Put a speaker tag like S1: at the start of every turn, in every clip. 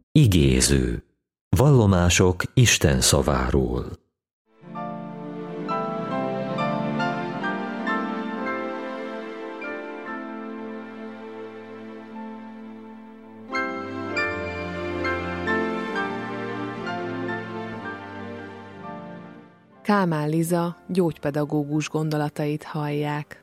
S1: Igéző. Vallomások Isten szaváról.
S2: Kálmán Liza gyógypedagógus gondolatait hallják.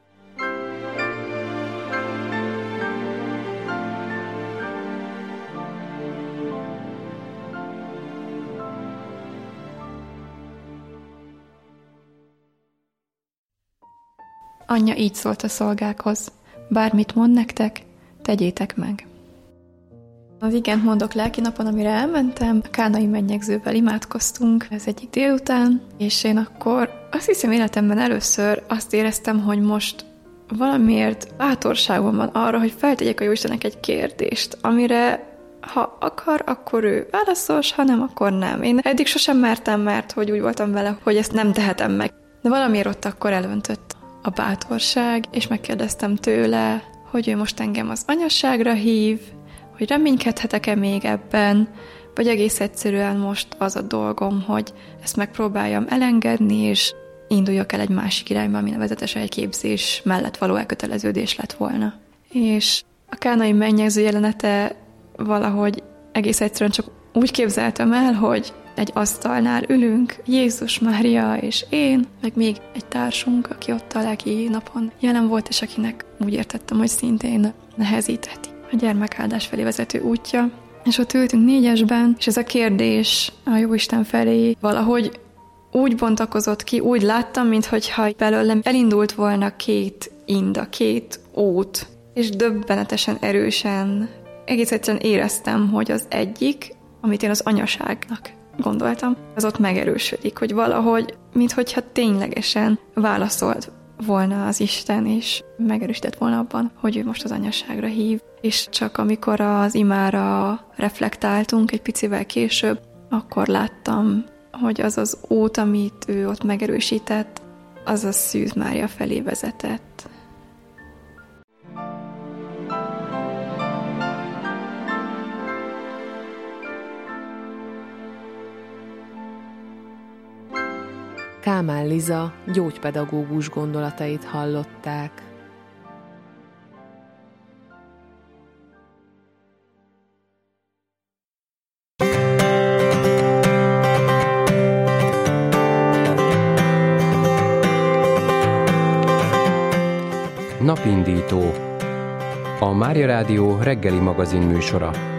S3: Anyja így szólt a szolgákhoz: bármit mond nektek, tegyétek meg. Az igent mondok lelki napon, amire elmentem, a kánai mennyegzővel imádkoztunk ez egyik délután, és én akkor azt hiszem életemben először azt éreztem, hogy most valamiért bátorságom van arra, hogy feltegyek a Jóistennek egy kérdést, amire ha akar, akkor ő válaszol, ha nem, akkor nem. Én eddig sosem mertem, mert hogy úgy voltam vele, hogy ezt nem tehetem meg. De valamiért ott akkor elöntött a bátorság, és megkérdeztem tőle, hogy ő most engem az anyasságra hív, hogy reménykedhetek-e még ebben, vagy egész egyszerűen most az a dolgom, hogy ezt megpróbáljam elengedni, és induljak el egy másik irányba, ami nevezetesen egy képzés mellett való elköteleződés lett volna. És a kánai mennyegző jelenete valahogy egész egyszerűen csak úgy képzeltem el, hogy egy asztalnál ülünk, Jézus, Mária és én, meg még egy társunk, aki ott a lelki napon jelen volt, és akinek úgy értettem, hogy szintén nehezítheti a gyermekáldás felé vezető útja. És ott ültünk négyesben, és ez a kérdés a Jóisten felé valahogy úgy bontakozott ki, úgy láttam, minthogyha belőlem elindult volna két inda, két út, és döbbenetesen erősen, egész egyszerűen éreztem, hogy az egyik, amit én az anyaságnak gondoltam, az ott megerősödik, hogy valahogy, minthogyha ténylegesen válaszolt volna az Isten, és megerősített volna abban, hogy ő most az anyaságra hív. És csak amikor az imára reflektáltunk egy picivel később, akkor láttam, hogy az az út, amit ő ott megerősített, az a Szűz Mária felé vezetett.
S2: Kálmán Liza gyógypedagógus gondolatait hallották.
S4: Napindító. A Mária Rádió reggeli magazin műsora.